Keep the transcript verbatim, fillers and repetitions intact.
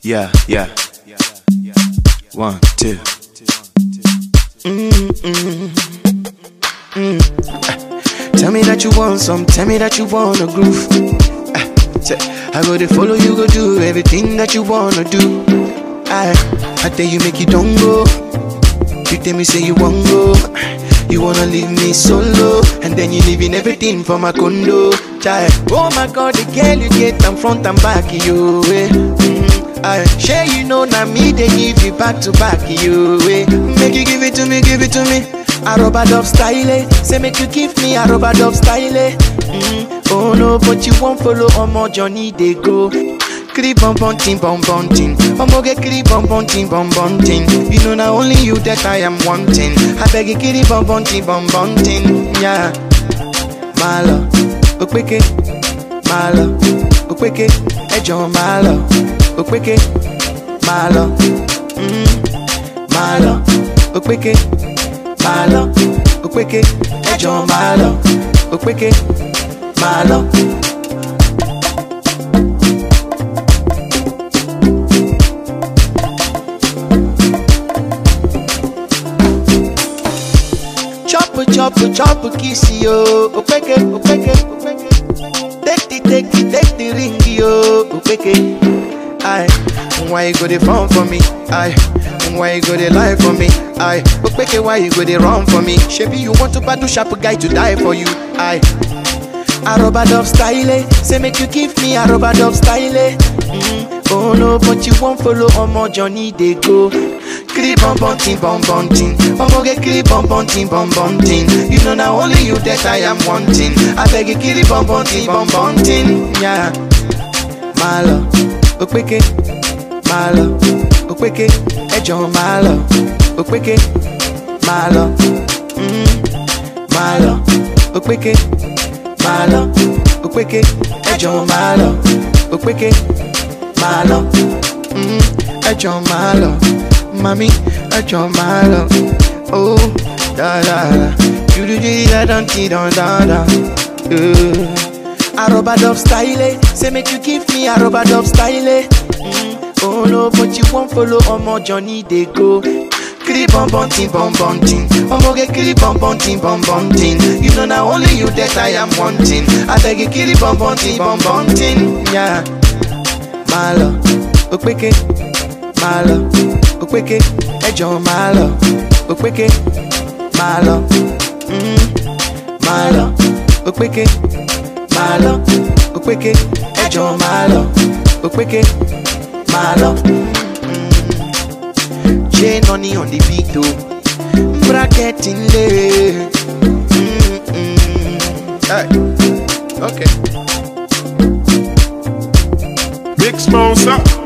Yeah, yeah. One, two. Mm, mm, mm. Tell me that you want some, tell me that you want a groove. uh, say, I go to follow you, go do everything that you wanna do. I, I tell you make you don't go. You tell me say you won't go. You wanna leave me solo, and then you leaving everything for my condo. Child. Oh my God, the girl you get, I'm front and back, you eh. mm, I share you know now me, they give you back to back, you eh. Make you give it to me, give it to me. I rubber dub style, eh. Say make you give me a rubber dub style, eh. mm, Oh no, but you won't follow on my journey, they go. Creep bum bum ting bum bum ting. I'ma get creep bum bum ting bum bum ting. You know not only you that I am wanting. I beg you kitty bum bum ting bum bum ting. Yeah, my love, okweke, my love, okweke, ejo my love, okweke, my love, mm, my love, okweke, my love, okweke, ejo my love, okweke, my love. Chop, chop, kiss yo, opeke, opeke, opeke. Take the, take the, take the ring yo, opeke. Aye, why you go the phone for me? Aye, why you go the lie for me? Aye, opeke, why you go the run for me? Shebi you want to battle sharp guy to die for you? Aye, a rubber dub style, say make you give me a rubber dub style. Mm, oh no, but you won't follow on my journey, they go. Creep bum bum ting bum bum ting. I'ma get creep bum bum ting bum bum ting. You know now only you that I am wanting. I beg you kitty bum bum ting bum bum ting. Yeah, my love, okweke, my love, okweke, ejo my love, okweke, my love, mm, my love, okweke, my love, okweke, ejo my love, okweke, my love, mm, ejo my love. Mommy, I draw my love. Oh, da da da. You do the da da da da da. A rubber dub style, say make you give me a rubber dub style. Mm, oh no, but you won't follow on my journey, they go. Creep bum bum ting bum bum ting. I'ma get creep bum bum ting bum bum ting. You know now only you that I am wanting. I beg you kitty bum bum ting bum bum ting. Yeah, my love, okweke, my love. Okweke, ejo my love, okweke, my love, mm, my love, okweke, my love, okweke, ejo my love, okweke, my love. Mm. J Noni on the beat though, bracket in lay. Mm, mm. Hey, okay. Big sponsor.